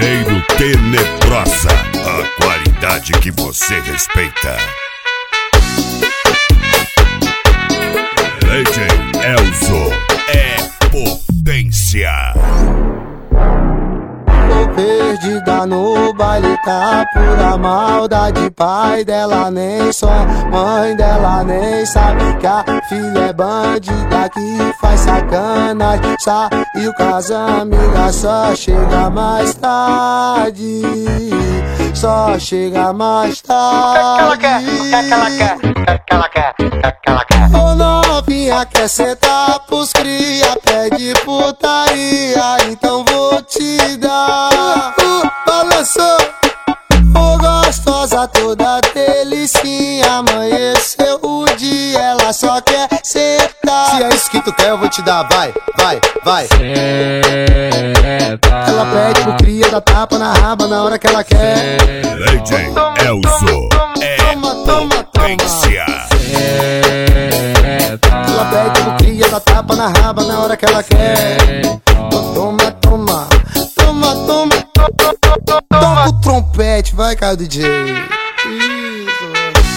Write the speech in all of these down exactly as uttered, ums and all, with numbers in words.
Primeiro Tenebrosa, a qualidade que você respeita. D J Elzo é potência. Tô perdida no baile, tá pura maldade. Pai dela nem sonha, mãe dela nem sabe que a filha é bandida que faz sacanagem. Saiu com as amigas, só chega mais tarde. Só chega mais tarde. O que é que ela quer? O que é que ela quer? O que é que ela quer? Ô novinha, quer sentar pros cria, pede putaria, então vou te dar. Uh, balançou, ô gostosa toda delicinha. Amanheceu o dia, ela só quer sentar. Se é isso que tu quer, eu vou te dar, vai, vai, vai. Ela pede pro cria, dá tapa na raba na hora que ela quer. D J Elzo é potência. Ela pede pro cria, dá tapa na raba na hora que ela quer. Toma, toma, toma, toma. Toca o trompete, vai, cara, D J. Isso.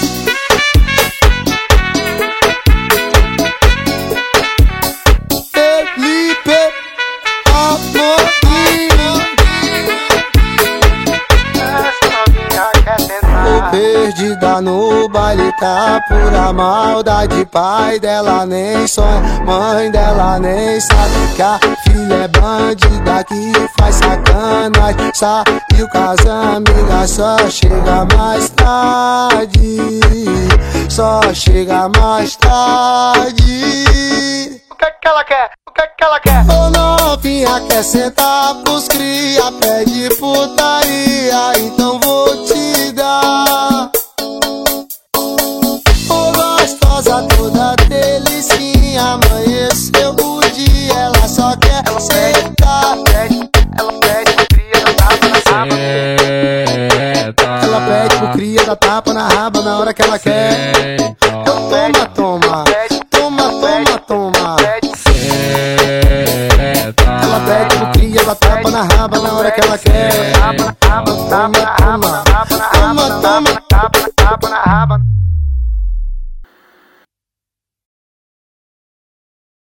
Felipe Amorim. Tô perdida no baile, tá pura maldade. Pai dela nem sonha, mãe dela nem sabe que a filha é bandida que faz sacanagem. Saiu com as amigas, só chega mais tarde. Só chega mais tarde. O que é que ela quer? O que é que ela quer? Ô novinha, quer sentar pros cria, pede putaria, então vou te dar. Ô gostosa toda delicinha, amanheceu o dia, ela só quer Ela sentar. pede, ela pede pro cria, dá tapa na raba. Ela pede pro cria, dá tapa na raba na hora que ela quer. Toma, toma, toma, toma, toma. Ela pede pro cria, dá tapa na raba na hora que ela quer. Tapa na raba, tapa na raba, tapa na raba, tapa na raba, tapa na raba.